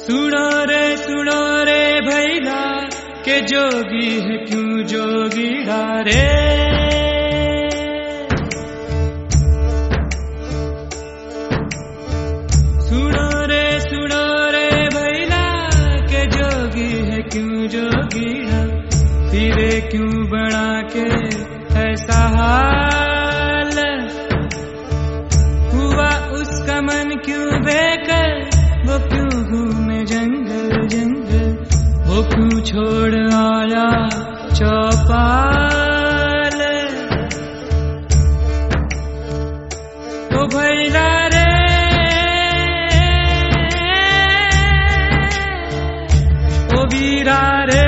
सुनो रे भैला के जोगी है क्यों जोगीड़ा रे। सुनो रे भैला के जोगी है क्यों जोगीड़ा, फिरे क्यों बना के ऐसा हाल, हुआ उसका मन क्यों बेकर, वो क्यों घूमे जंगल जंगल, वो क्यों छोड़ आया चौपाल। ओ भैला रे ओ वीरा रे,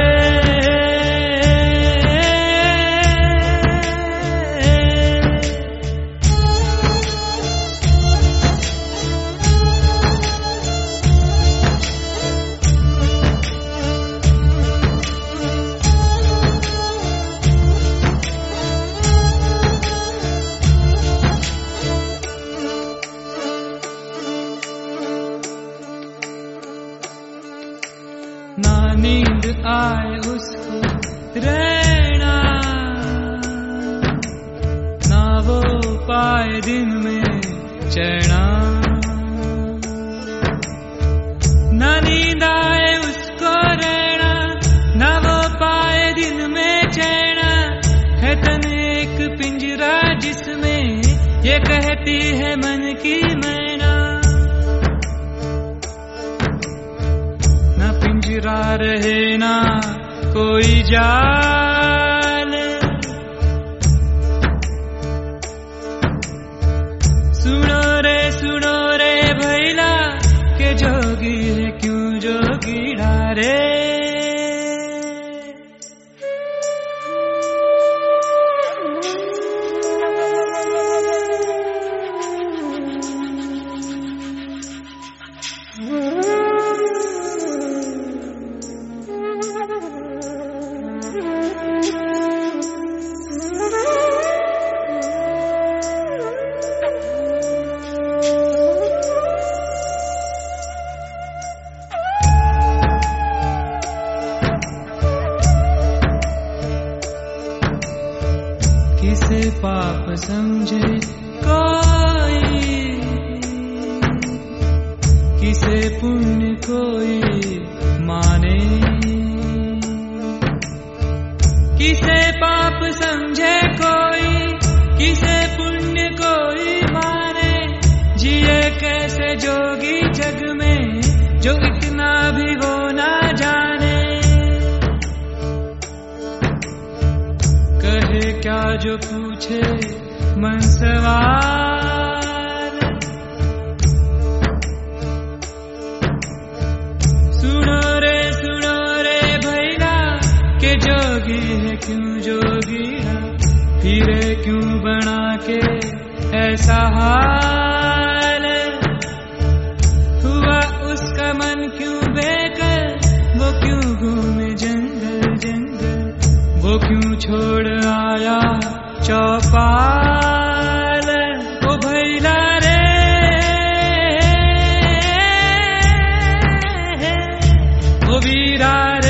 ना नींद आए उसको रहना, ना वो पाए दिन में चैना, ना नींद आए उसको रहना, ना वो पाए दिन में चैना, है तन एक पिंजरा जिसमें ये कहती है मन की मैना, पिंजरा रहे ना कोई जाल। सुनो रे भैला के जोगी है क्यों जोगीड़ा रे। किसे पाप समझे कोई, किसे पुण्य कोई माने, किसे पाप समझे कोई, किसे पुण्य कोई माने, जिए कैसे जोगी जग में जो इतना भी वो ना जाने, कहे क्या जो पूछे मन सवाल। सुनो रे भैला के जोगी है क्यों जोगीड़ा, फिरे क्यों बना के ऐसा हाल, हुआ उसका मन क्यों बेकर, वो क्यों घूमे जंगल जंगल, वो क्यों छोड़ आया चौपाल। ओ भैला रे ओ वीरा रे।